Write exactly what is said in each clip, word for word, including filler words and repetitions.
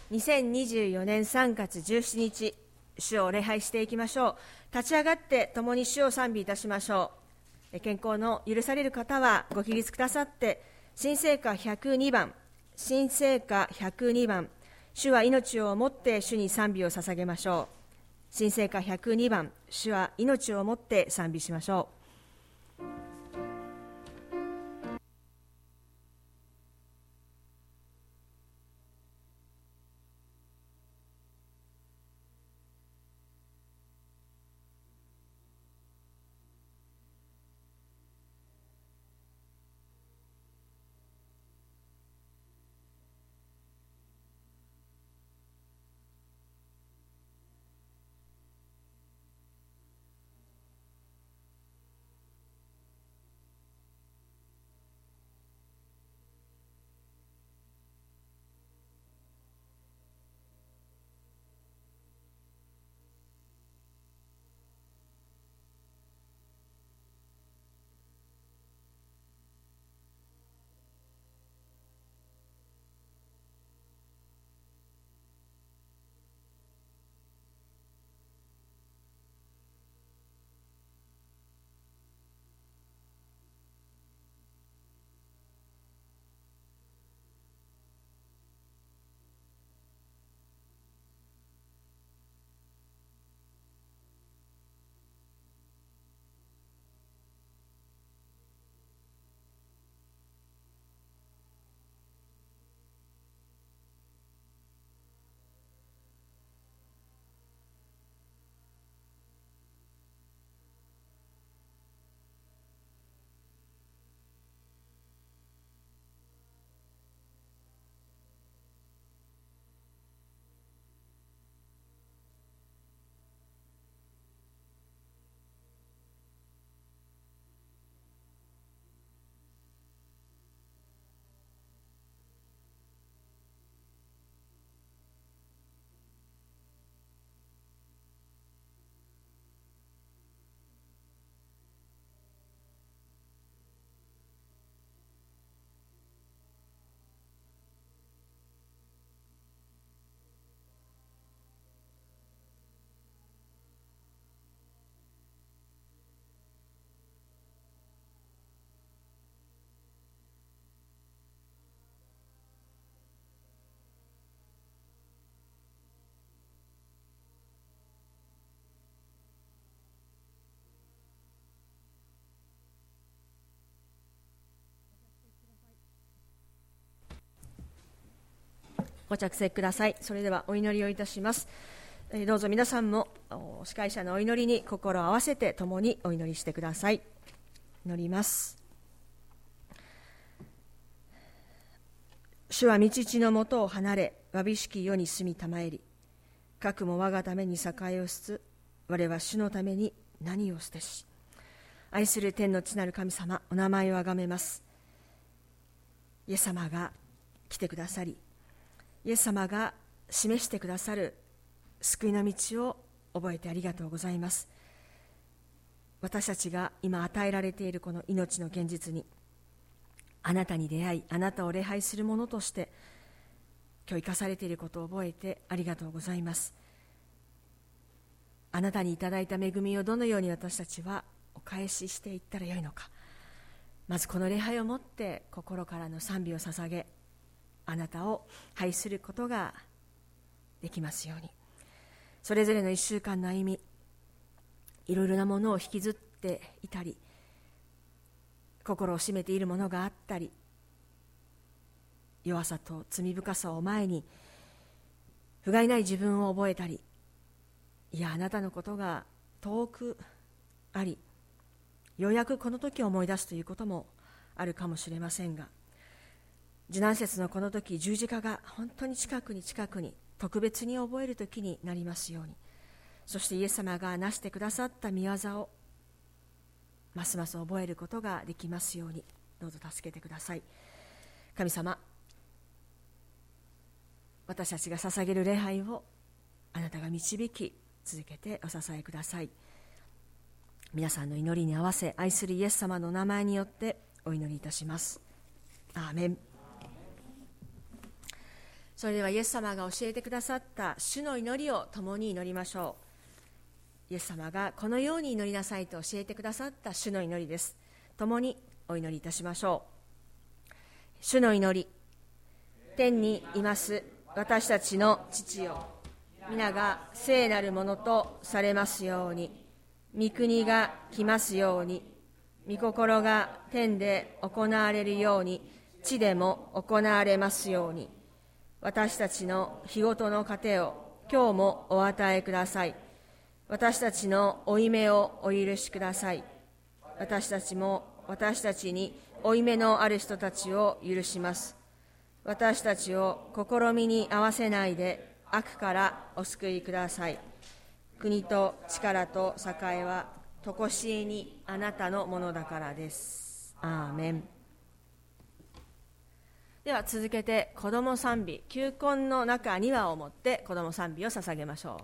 にせんにじゅうよねんさんがつじゅうしちにち、主を礼拝していきましょう。立ち上がって共に主を賛美いたしましょう。健康の許される方はご起立くださって、新聖歌ひゃくにばん、新聖歌ひゃくにばん、主は命をもって主に賛美を捧げましょう。新聖歌ひゃくにばん、主は命をもって賛美しましょう。ご着席ください。それではお祈りをいたします。どうぞ皆さんも司会者のお祈りに心を合わせて共にお祈りしてください。祈ります。主は御父のもとを離れ、わびしき世に住みたまえり、かくも我がために栄えをしつ、我は主のために何を捨てし。愛する天の地なる神様、お名前をあがめます。イエス様が来てくださり、イエス様が示してくださる救いの道を覚えてありがとうございます。私たちが今与えられているこの命の現実に、あなたに出会い、あなたを礼拝するものとして今日生かされていることを覚えてありがとうございます。あなたにいただいた恵みをどのように私たちはお返ししていったらよいのか。まずこの礼拝をもって心からの賛美を捧げ、あなたを拝することができますように。それぞれの一週間の歩み、いろいろなものを引きずっていたり、心を締めているものがあったり、弱さと罪深さを前に不甲斐ない自分を覚えたり、いやあなたのことが遠くあり、ようやくこの時を思い出すということもあるかもしれませんが、受難節のこの時、十字架が本当に近くに近くに特別に覚える時になりますように。そしてイエス様がなしてくださった御業をますます覚えることができますように、どうぞ助けてください。神様、私たちが捧げる礼拝をあなたが導き続けてお支えください。皆さんの祈りに合わせ、愛するイエス様の名前によってお祈りいたします。アーメン。 それではイエス様が教えてくださった主の祈りを共に祈りましょう。イエス様がこのように祈りなさいと教えてくださった主の祈りです。共にお祈りいたしましょう。主の祈り。天にいます私たちの父よ、皆が聖なるものとされますように。御国が来ますように。御心が天で行われるように地でも行われますように。私たちの日ごとの糧を今日もお与えください。私たちの負い目をお許しください。私たちも私たちに負い目のある人たちを許します。私たちを試みに合わせないで悪からお救いください。国と力と栄はとこしえにあなたのものだからです。アーメン。では続けて子ども賛美、球根の中にはをもって子ども賛美を捧げましょう。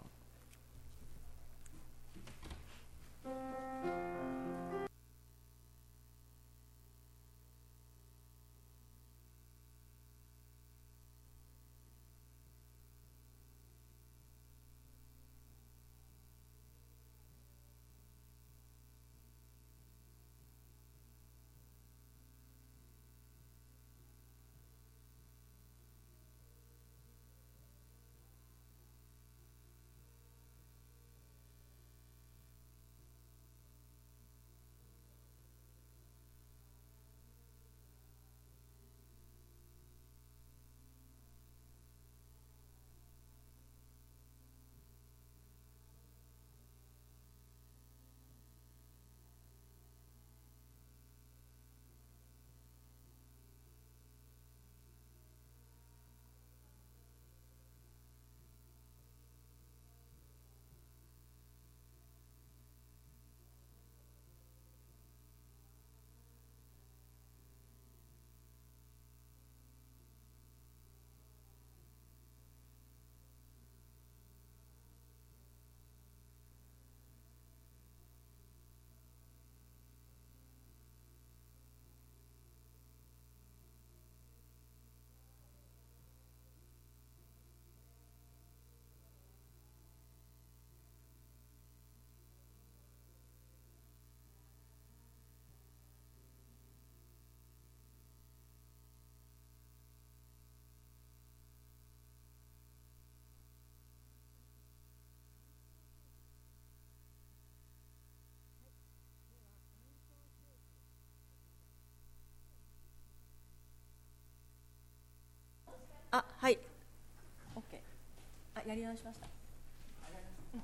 あ、はい、OK。 あ、やり直しました。うん、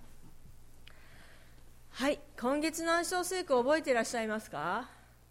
はい、今月の暗唱聖句覚えていらっしゃいますか？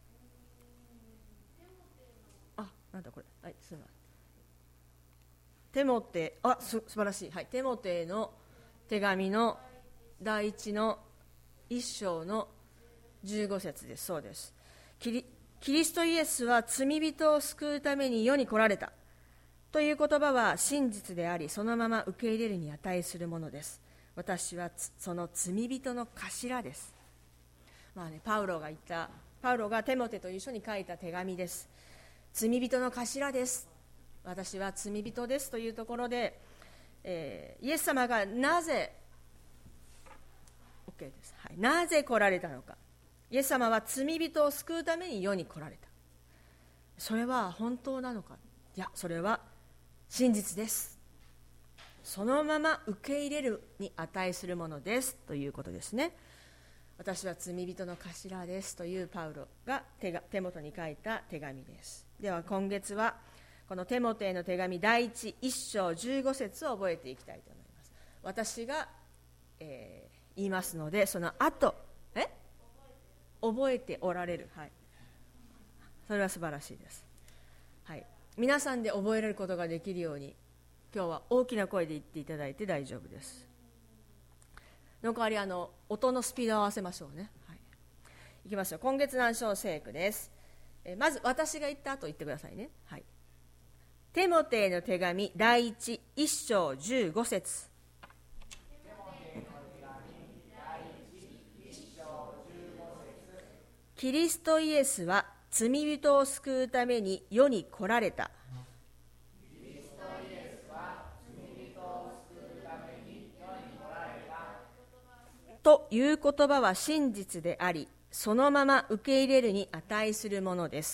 あ、なんだこれ、はい、すみません。テモテ、あ、す素晴らしい、はい、テモテの手紙の第一の一章のじゅうご節です。そうです。キリ、キリストイエスは罪人を救うために世に来られたという言葉は真実であり、そのまま受け入れるに値するものです。私はその罪人の頭です。まあね、パウロが言ったパウロがテモテと一緒に書いた手紙です。罪人の頭です。私は罪人ですというところで、えー、イエス様がなぜ OK です、はい、なぜ来られたのか。イエス様は罪人を救うために世に来られた。それは本当なのか。いや、それは真実です。そのまま受け入れるに値するものですということですね。私は罪人の頭ですというパウロが 手, が手元に書いた手紙です。では今月はこのテモテへの手紙第一一章じゅうご節を覚えていきたいと思います。私が、えー、言いますので、その後え覚えておられる、はい、それは素晴らしいです、はい、皆さんで覚えられることができるように今日は大きな声で言っていただいて大丈夫です。の代わりあの音のスピードを合わせましょうね、はい、いきますよ。今月の暗唱聖句です。えまず私が言った後言ってくださいね、はい、テモテへの手紙第一一章じゅうご節。キリストイエスは罪人を救うために世に来られた。キリストイエスはという言葉は真実であり、そのまま受け入れるに値するものです。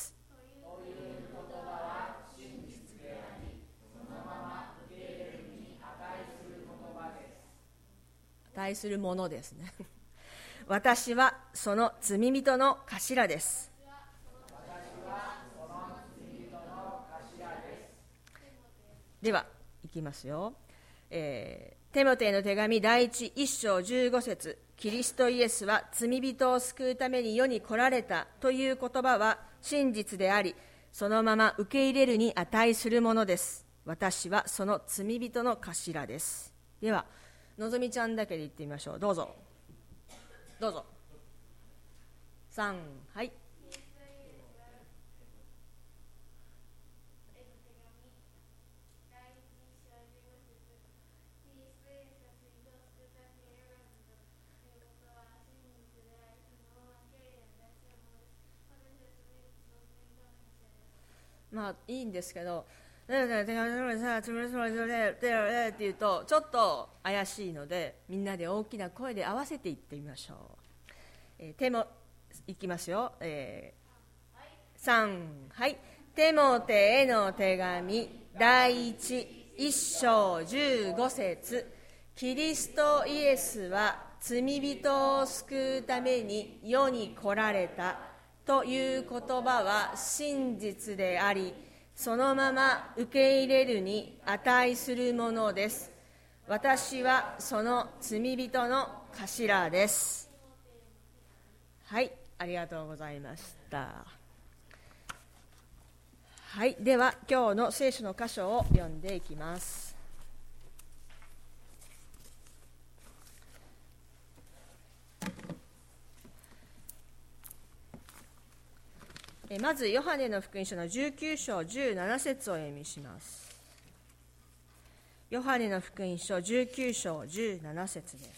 値するものですね。私はその罪人の頭です。では、いきますよ。えー、テモテへの手紙第一一章十五節、キリストイエスは罪人を救うために世に来られたという言葉は真実であり、そのまま受け入れるに値するものです。私はその罪人の頭です。では、のぞみちゃんだけで言ってみましょう。どうぞ。どうぞ。さん、はい。まあいいんですけど、って言うとちょっと怪しいので、みんなで大きな声で合わせて言ってみましょう。えー、手もいきますよ。えー、さん、はい。テモテへの手紙第一一章十五節、キリストイエスは罪人を救うために世に来られたという言葉は真実であり、そのまま受け入れるに値するものです。私はその罪人の頭です。はい、ありがとうございました。はい、では今日の聖書の箇所を読んでいきます。まずヨハネの福音書のじゅうきゅう章じゅうなな節を読みします。ヨハネの福音書じゅうきゅう章じゅうなな節です。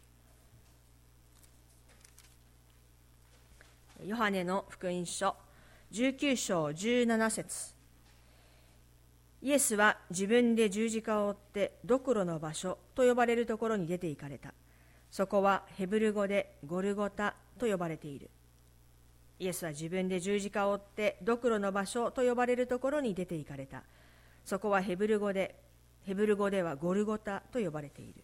ヨハネの福音書じゅうきゅう章じゅうなな節、イエスは自分で十字架を追ってドクロの場所と呼ばれるところに出て行かれた。そこはヘブル語でゴルゴタと呼ばれている。イエスは自分で十字架を追ってドクロの場所と呼ばれるところに出て行かれた。そこはヘブル語でヘブル語ではゴルゴタと呼ばれている。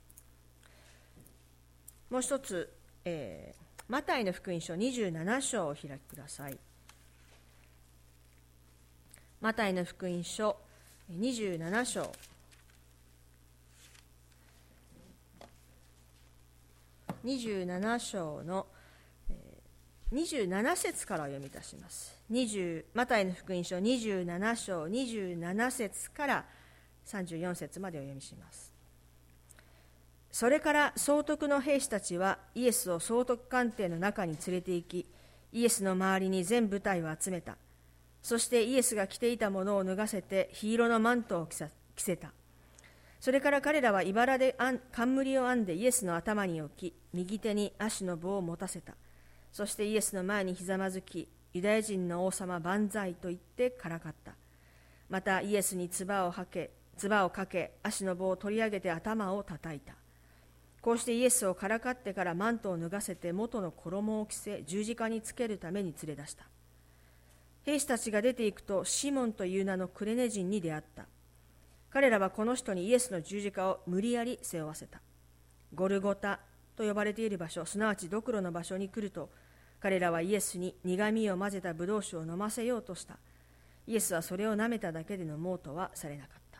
もう一つ、えー、マタイの福音書にじゅうなな章をお開きください。マタイの福音書にじゅうなな章にじゅうなな章のにじゅうなな節からお読みいたします。にじゅうマタイの福音書にじゅうなな章にじゅうなな節からさんじゅうよん節までお読みします。それから総督の兵士たちはイエスを総督官邸の中に連れて行き、イエスの周りに全部隊を集めた。そしてイエスが着ていたものを脱がせて緋色のマントを着せた。それから彼らは茨で冠を編んでイエスの頭に置き、右手に足の棒を持たせた。そしてイエスの前にひざまずき、ユダヤ人の王様万歳と言ってからかった。またイエスに唾をはけ、唾をかけ、足の棒を取り上げて頭を叩いた。こうしてイエスをからかってからマントを脱がせて元の衣を着せ、十字架につけるために連れ出した。兵士たちが出ていくと、シモンという名のクレネ人に出会った。彼らはこの人にイエスの十字架を無理やり背負わせた。ゴルゴタと呼ばれている場所、すなわちドクロの場所に来ると、彼らはイエスに苦みを混ぜたブドウ酒を飲ませようとした。イエスはそれを舐めただけで飲もうとはされなかった。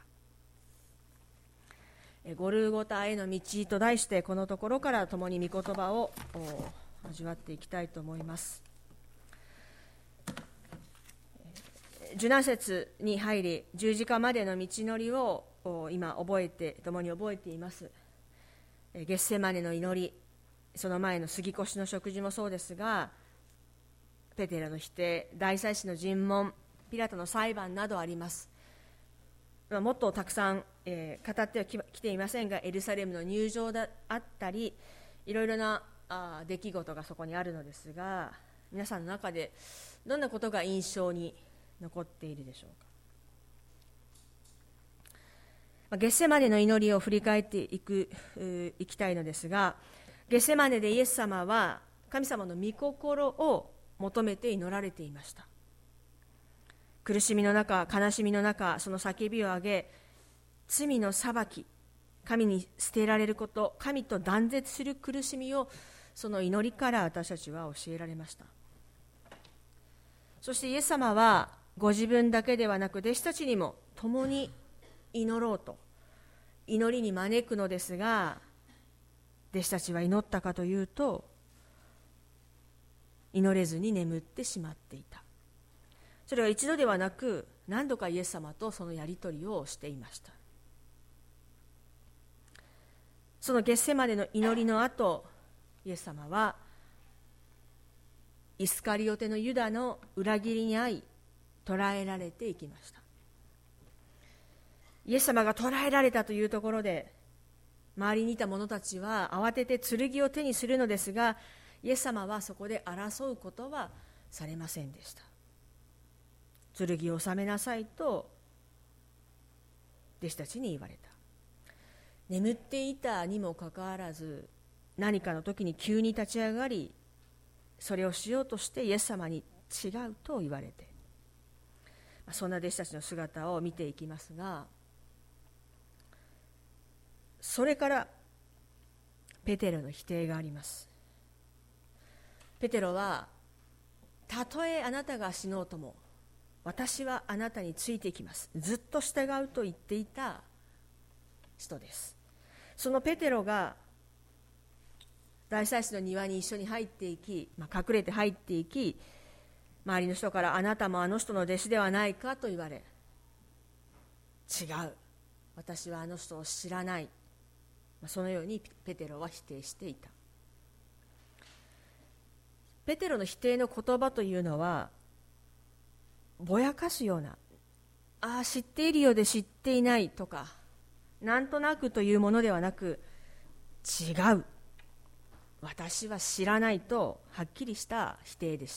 ゴルゴタへの道と題して、このところから共に御言葉を味わっていきたいと思います。じゅうなな節に入り、十字架までの道のりを今覚えて共に覚えています。ゲッセマネの祈り、その前の杉越の食事もそうですが、ペテロの否定、大祭司の尋問、ピラトの裁判などあります。もっとたくさん、えー、語ってはきていませんが、エルサレムの入場であったり、いろいろなあ出来事がそこにあるのですが、皆さんの中でどんなことが印象に残っているでしょうか。ゲッセマネの祈りを振り返っていくいきたいのですが、 ゲセマネでイエス様は神様の御心を求めて祈られていました。苦しみの中、悲しみの中、その叫びを上げ、罪の裁き、神に捨てられること、神と断絶する苦しみをその祈りから私たちは教えられました。そしてイエス様はご自分だけではなく弟子たちにも共に祈ろうと祈りに招くのですが、弟子たちは祈ったかというと、祈れずに眠ってしまっていた。それは一度ではなく何度かイエス様とそのやり取りをしていました。そのゲッセマネの祈りの後、イエス様はイスカリオテのユダの裏切りに遭い捕らえられていきました。イエス様が捕らえられたというところで、周りにいた者たちは慌てて剣を手にするのですが、イエス様はそこで争うことはされませんでした。剣を収めなさいと弟子たちに言われた。眠っていたにもかかわらず、何かの時に急に立ち上がり、それをしようとしてイエス様に違うと言われて、そんな弟子たちの姿を見ていきますが、それからペテロの否定があります。ペテロは、たとえあなたが死のうとも私はあなたについていきます、ずっと従うと言っていた人です。そのペテロが大祭司の庭に一緒に入っていき、まあ、隠れて入っていき、周りの人からあなたもあの人の弟子ではないかと言われ、違う、私はあの人を知らない、まあ、そのようにペテロは否定していた。ペテロの否定の言葉というのは、ぼやかすような、ああ知っているようで知っていないとか、なんとなくというものではなく、違う、私は知らないとはっきりした否定でした。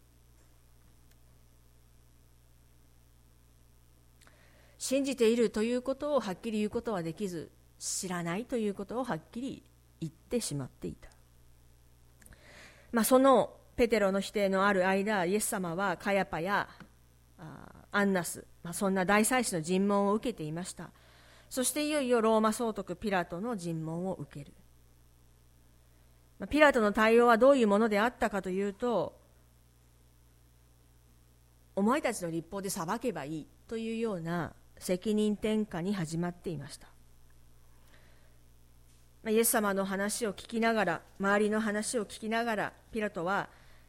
信じているということをはっきり言うことはできず、知らないということをはっきり言ってしまっていた。まあ、そのペテロの否定のある間、イエス様はカヤパやアンナス、まあ、そんな大祭司の尋問を受けていました。そしていよいよローマ総督ピラトの尋問を受ける。まあ、ピラトの対応はどういうものであったかというと、お前たちの立法で裁けばいいというような責任転嫁に始まっていました。まあ、イエス様の話を聞きながら、周りの話を聞きながら、ピラトは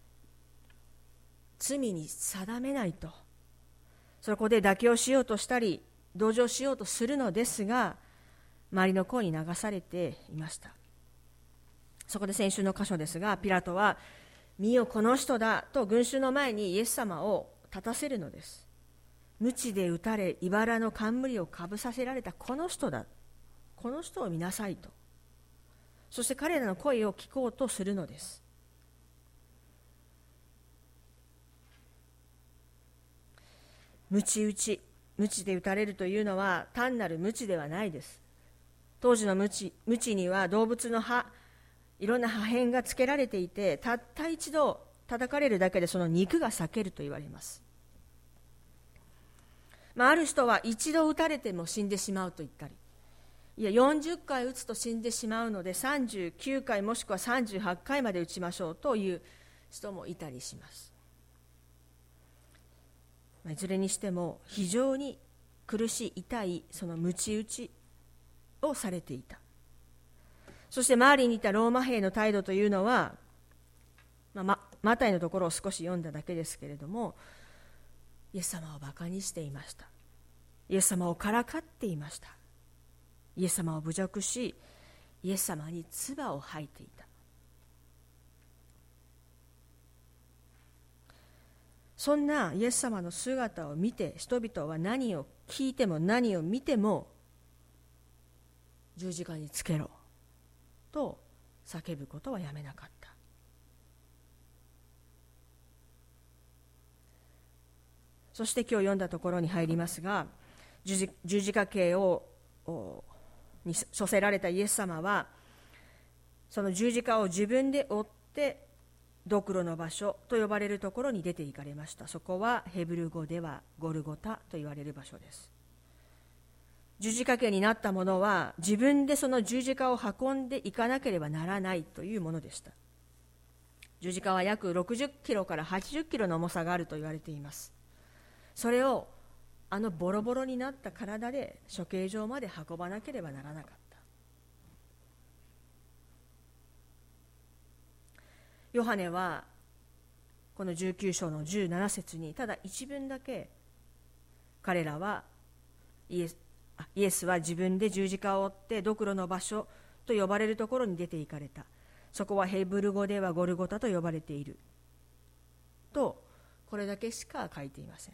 罪に定めないと、そこで妥協しようとしたり同情しようとするのですが、周りの声に流されていました。そこで先週の箇所ですが、ピラトは見よこの人だと群衆の前にイエス様を立たせるのです。鞭で打たれ茨の冠をかぶさせられたこの人だ、この人を見なさいと、そして彼らの声を聞こうとするのです。鞭打ち、鞭で打たれるというのは単なる鞭ではないです。当時の鞭、鞭には動物の歯、いろんな破片がつけられていて、たった一度叩かれるだけでその肉が裂けると言われます。まあ、ある人は一度打たれても死んでしまうと言ったり、いやよんじゅっかい打つと死んでしまうのでさんじゅうきゅうかいもしくはさんじゅうはちかいまで打ちましょうという人もいたりします。いずれにしても非常に苦しい痛いその鞭打ちをされていた。そして周りにいたローマ兵の態度というのは、まあ、マタイのところを少し読んだだけですけれども、イエス様をバカにしていました。イエス様をからかっていました。イエス様を侮辱し、イエス様に唾を吐いていた。そんなイエス様の姿を見て、人々は何を聞いても何を見ても十字架につけろと叫ぶことはやめなかった。そして今日読んだところに入りますが、十字、十字架刑をに処せられたイエス様はその十字架を自分で追ってドクロの場所と呼ばれるところに出て行かれました。そこはヘブル語ではゴルゴタと言われる場所です。十字架刑になった者は自分でその十字架を運んでいかなければならないというものでした。十字架は約ろくじゅっキロからはちじゅっキロの重さがあると言われています。それをあのボロボロになった体で処刑場まで運ばなければならなかった。ヨハネはこのじゅうきゅう章のじゅうなな節にただ一文だけ、彼らはイエスイエスは自分で十字架を追ってドクロの場所と呼ばれるところに出て行かれた。そこはヘブル語ではゴルゴタと呼ばれていると、これだけしか書いていません。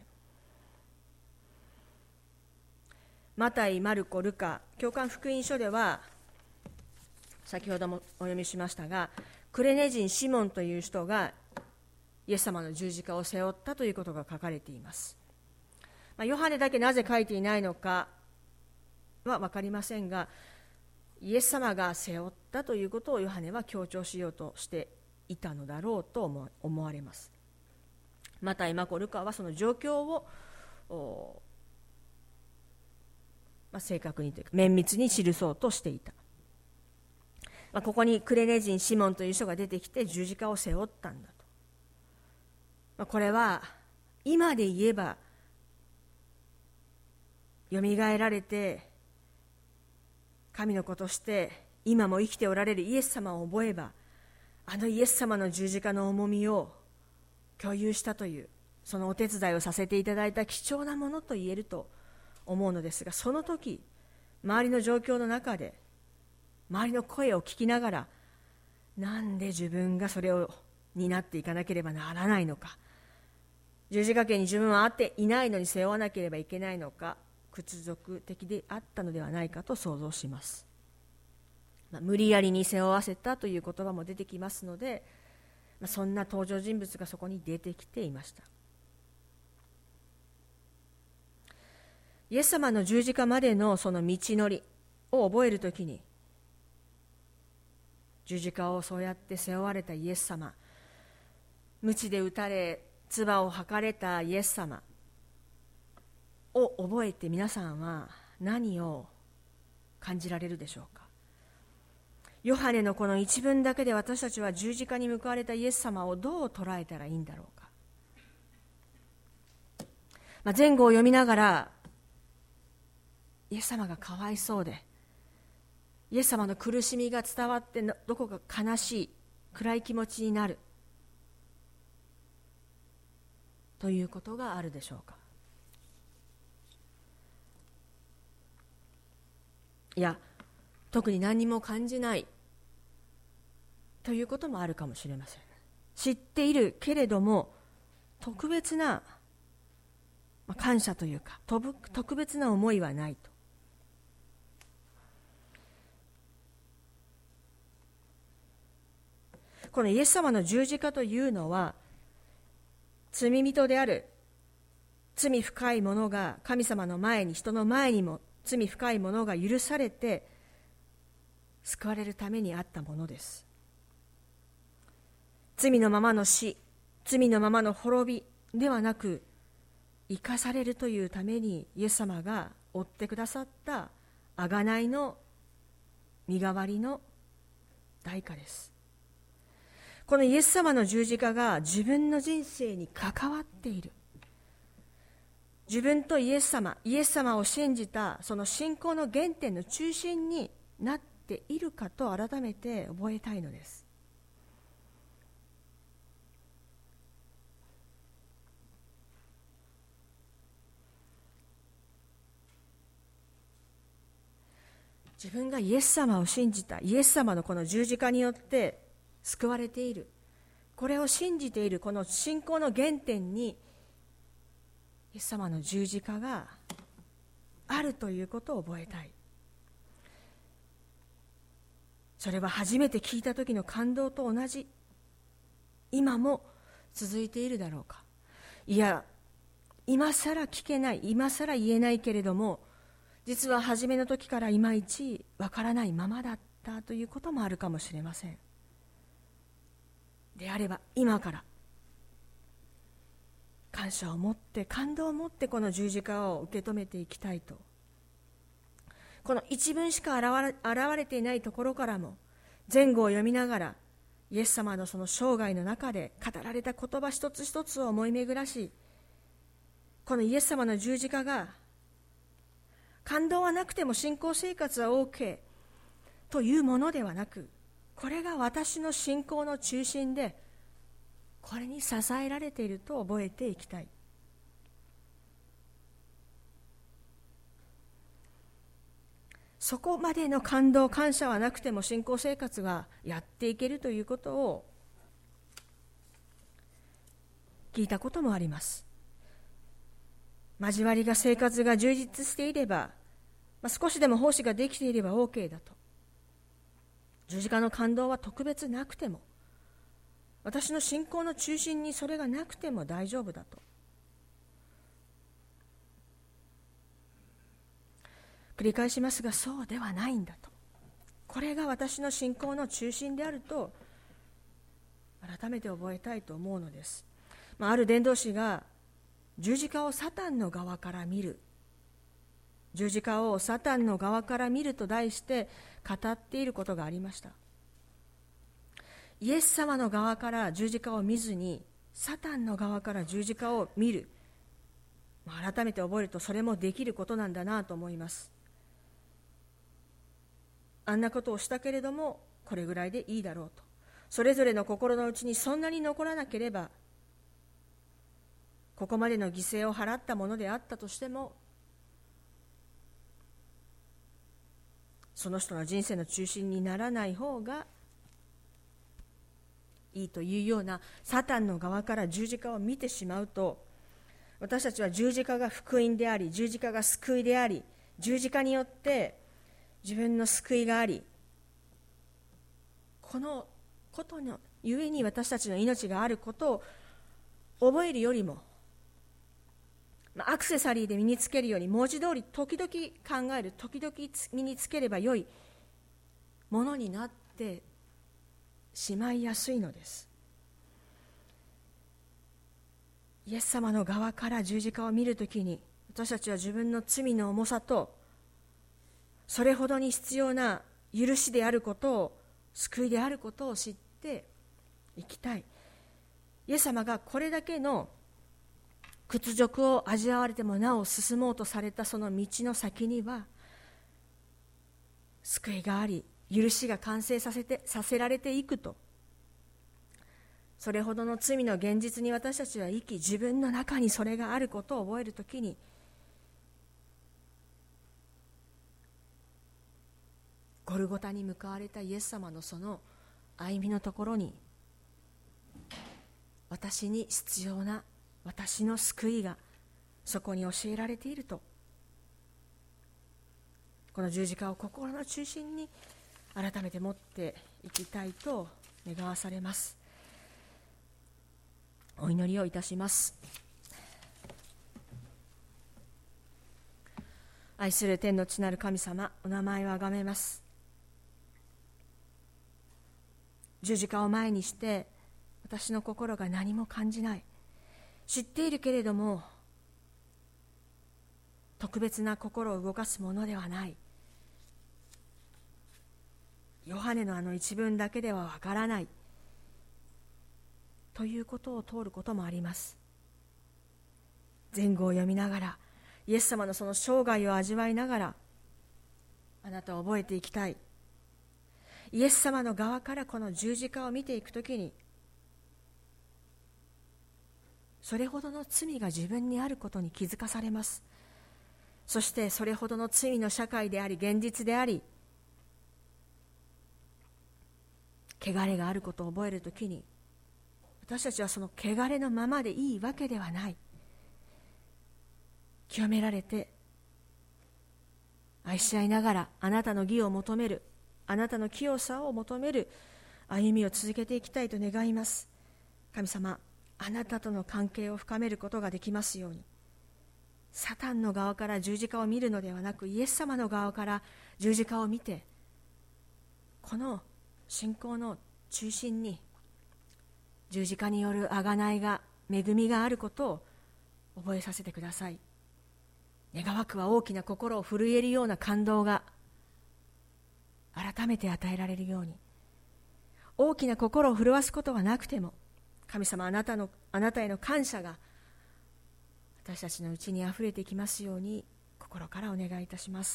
マタイ、マルコ、ルカ、教会福音書では先ほどもお読みしましたが、クレネ人シモンという人がイエス様の十字架を背負ったということが書かれています。まあ、ヨハネだけなぜ書いていないのかは分かりませんが、イエス様が背負ったということをヨハネは強調しようとしていたのだろうと思われます。マタイ、マコ、ルカはその状況を、まあ、正確にというか綿密に記そうとしていた。まあ、ここにクレネ人シモンという人が出てきて十字架を背負ったんだと。まあ、これは今で言えばよみがえられて神の子として今も生きておられるイエス様を覚えば、あのイエス様の十字架の重みを共有したという、そのお手伝いをさせていただいた貴重なものと言えると思うのですが、その時周りの状況の中で周りの声を聞きながら、なんで自分がそれを担っていかなければならないのか、十字架刑に自分は合っていないのに背負わなければいけないのか、屈辱的であったのではないかと想像します。まあ、無理やりに背負わせたという言葉も出てきますので、まあ、そんな登場人物がそこに出てきていました。イエス様の十字架までのその道のりを覚えるときに、十字架をそうやって背負われたイエス様、鞭で打たれ唾を吐かれたイエス様を覚えて、皆さんは何を感じられるでしょうか。ヨハネのこの一文だけで私たちは十字架に向かわれたイエス様をどう捉えたらいいんだろうか。まあ、前後を読みながら、イエス様がかわいそうで、イエス様の苦しみが伝わってどこか悲しい暗い気持ちになるということがあるでしょうか。いや、特に何も感じないということもあるかもしれません。知っているけれども特別な感謝というか特別な思いはないと。このイエス様の十字架というのは、罪人である罪深い者が神様の前に、人の前にも罪深い者が許されて救われるためにあったものです。罪のままの死、罪のままの滅びではなく、生かされるというためにイエス様が負ってくださった贖いの身代わりの代価です。このイエス様の十字架が自分の人生に関わっている。自分とイエス様、イエス様を信じたその信仰の原点の中心になっているかと改めて覚えたいのです。自分がイエス様を信じた、イエス様のこの十字架によって救われている、これを信じているこの信仰の原点にイエス様の十字架があるということを覚えたい。それは初めて聞いた時の感動と同じ、今も続いているだろうか。いや、今さら聞けない、今さら言えないけれども、実は初めの時からいまいちわからないままだっったということもあるかもしれません。であれば今から感謝を持って感動を持ってこの十字架を受け止めていきたいと、この一文しか現れ、現れていないところからも前後を読みながらイエス様のその生涯の中で語られた言葉一つ一つを思い巡らし、このイエス様の十字架が感動はなくても信仰生活は OK というものではなく、これが私の信仰の中心でこれに支えられていると覚えていきたい。そこまでの感動感謝はなくても信仰生活はやっていけるということを聞いたこともあります。交わりが生活が充実していれば、まあ、少しでも奉仕ができていれば OK だと。十字架の感動は特別なくても、私の信仰の中心にそれがなくても大丈夫だと。繰り返しますが、そうではないんだと。これが私の信仰の中心であると改めて覚えたいと思うのです。まあ、ある伝道師が十字架をサタンの側から見る、十字架をサタンの側から見ると題して語っていることがありました。イエス様の側から十字架を見ずにサタンの側から十字架を見る、まあ、改めて覚えるとそれもできることなんだなと思います。あんなことをしたけれどもこれぐらいでいいだろうと、それぞれの心の内にそんなに残らなければ、ここまでの犠牲を払ったものであったとしても、その人の人生の中心にならない方がいいというようなサタンの側から十字架を見てしまうと、私たちは十字架が福音であり、十字架が救いであり、十字架によって自分の救いがあり、このことのゆえに私たちの命があることを覚えるよりも、アクセサリーで身につけるように文字通り時々考える、時々身につければよいものになってしまいやすいのです。イエス様の側から十字架を見るときに、私たちは自分の罪の重さとそれほどに必要な許しであることを、救いであることを知っていきたい。イエス様がこれだけの屈辱を味わわれてもなお進もうとされたその道の先には救いがあり、許しが完成させてさせられていくと。それほどの罪の現実に私たちは生き、自分の中にそれがあることを覚えるときに、ゴルゴタに向かわれたイエス様のその歩みのところに、私に必要な私の救いがそこに教えられていると、この十字架を心の中心に改めて持っていきたいと願わされます。お祈りをいたします。愛する天の地なる神様、お名前をあがめます。十字架を前にして私の心が何も感じない、知っているけれども特別な心を動かすものではない、ヨハネのあの一文だけではわからないということを通ることもあります。前後を読みながら、イエス様のその生涯を味わいながら、あなたを覚えていきたい。イエス様の側からこの十字架を見ていくときに、それほどの罪が自分にあることに気づかされます。そしてそれほどの罪の社会であり、現実であり、汚れがあることを覚えるときに、私たちはその汚れのままでいいわけではない。清められて愛し合いながら、あなたの義を求める、あなたの清さを求める歩みを続けていきたいと願います。神様、あなたとの関係を深めることができますように。サタンの側から十字架を見るのではなく、イエス様の側から十字架を見て、 この信仰の中心に十字架による贖いが、恵みがあることを覚えさせてください。願わくは大きな心を震えるような感動が改めて与えられるように、大きな心を震わすことはなくても、神様、あなたのあなたへの感謝が私たちのうちにあふれていきますように、心からお願いいたします。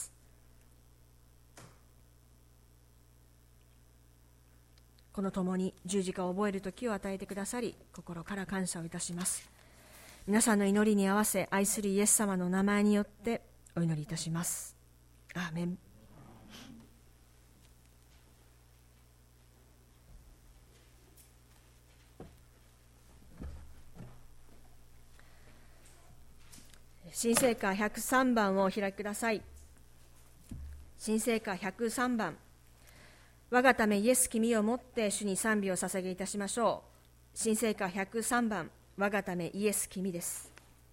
この共に十字架を覚える時を与えてくださり、心から感謝をいたします。皆さんの祈りに合わせ、愛するイエス様の名前によってお祈りいたします。アーメン。新聖歌ひゃくさんばんをお開きください。新聖歌ひゃくさんばん、我がためイエス君をもって主に賛美を捧げいたしましょう。新聖歌ひゃくさんばん、我がためイエス君です。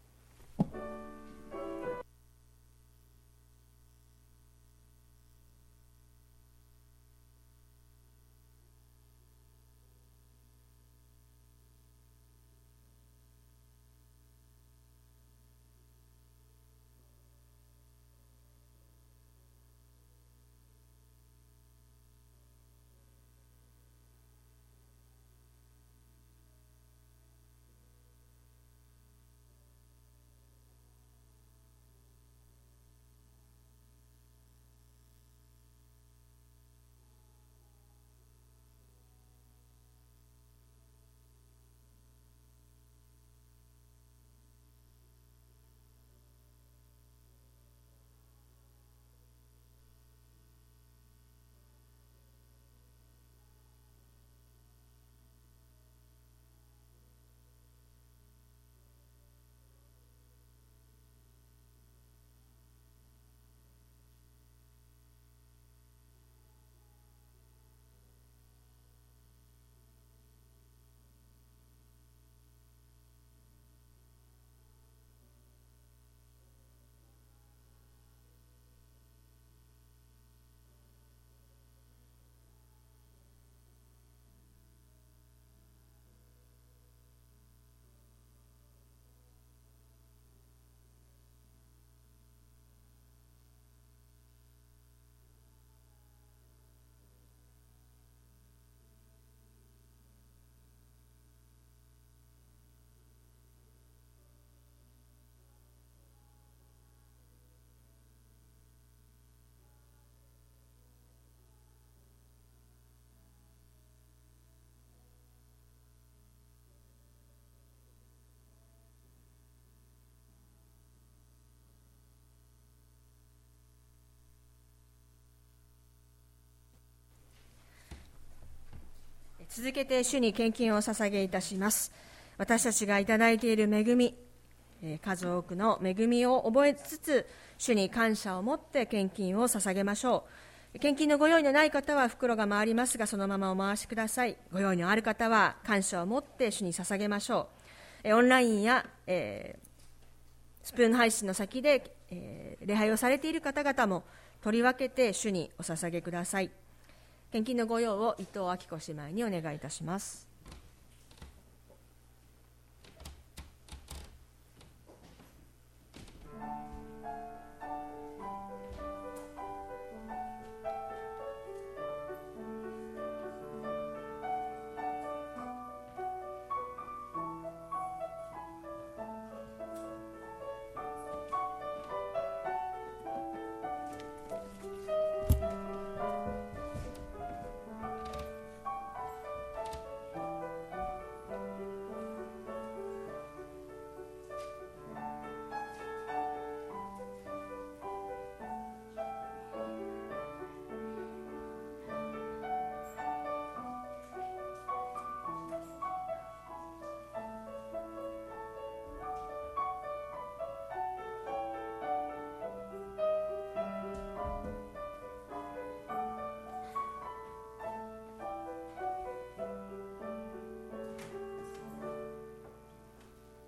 続けて主に献金を捧げいたします。私たちがいただいている恵み、数多くの恵みを覚えつつ、主に感謝を持って献金を捧げましょう。献金のご用意のない方は袋が回りますが、そのままお回しください。ご用意のある方は感謝を持って主に捧げましょう。オンラインや、えー、スプーン配信の先で、えー、礼拝をされている方々も取り分けて主にお捧げください。献金のご用を伊藤明子姉妹にお願いいたします。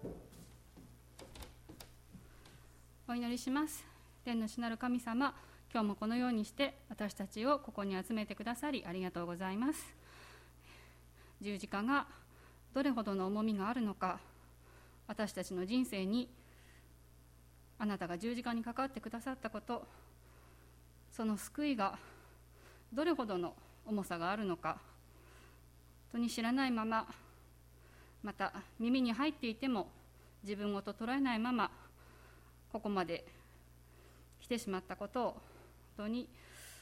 お祈りします。天の主なる神様、 今日もこのようにして私たちをここに集めてくださりありがとうございます。十字架がどれほどの重みがあるのか、私たちの人生にあなたが十字架にかかってくださったこと、その救いがどれほどの重さがあるのか、本当に知らないまま、また耳に入っていても自分ごと捉えないままここまで来てしまったことを本当に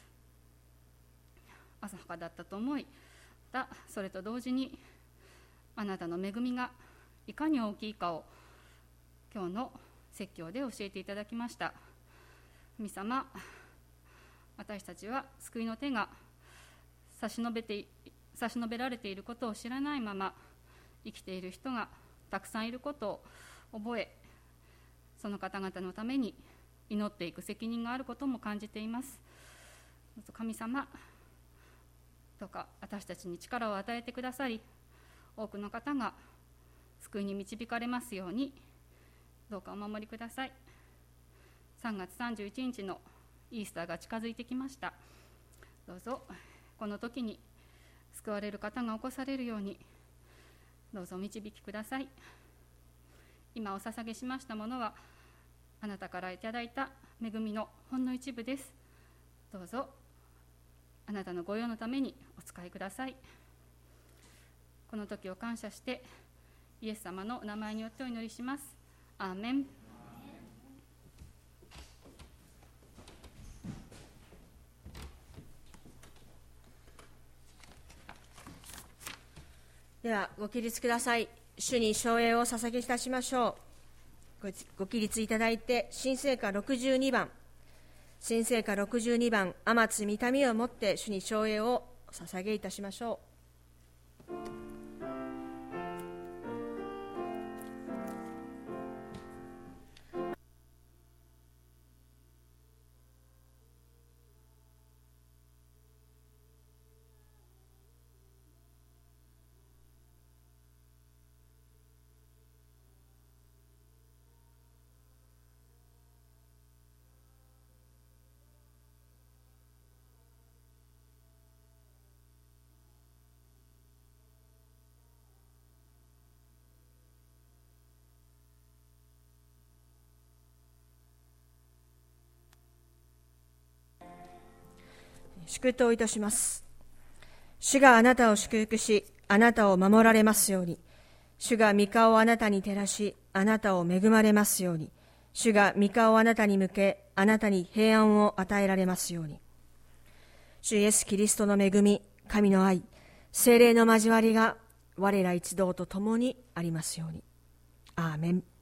浅はかだったと思い、またそれと同時にあなたの恵みがいかに大きいかを今日の説教で教えていただきました。神様、私たちは救いの手が差し伸べて差し伸べられていることを知らないまま生きている人がたくさんいることを覚え、その方々のために祈っていく責任があることも感じています。神様、どうか私たちに力を与えてくださり、多くの方が救いに導かれますようにどうかお守りください。さんがつさんじゅういちにちのイースターが近づいてきました。どうぞこの時に救われる方が起こされるようにどうぞお導きください。今お捧げしましたものはあなたからいただいた恵みのほんの一部です。どうぞあなたのご用のためにお使いください。この時を感謝してイエス様のお名前によってお祈りします。アーメン。 ではご起立ください。主に唱詠を捧げいたしましょう。 ご, ご起立いただいて、新聖歌ろくじゅうにばん新聖歌ろくじゅうにばん天津御霊をもって主に唱詠をお捧げいたしましょう。祝祷いたします。主があなたを祝福し、あなたを守られますように。主が御顔をあなたに照らし、あなたを恵まれますように。主が御顔をあなたに向け、あなたに平安を与えられますように。主イエスキリストの恵み、神の愛、聖霊の交わりが我ら一同と共にありますように。アーメン。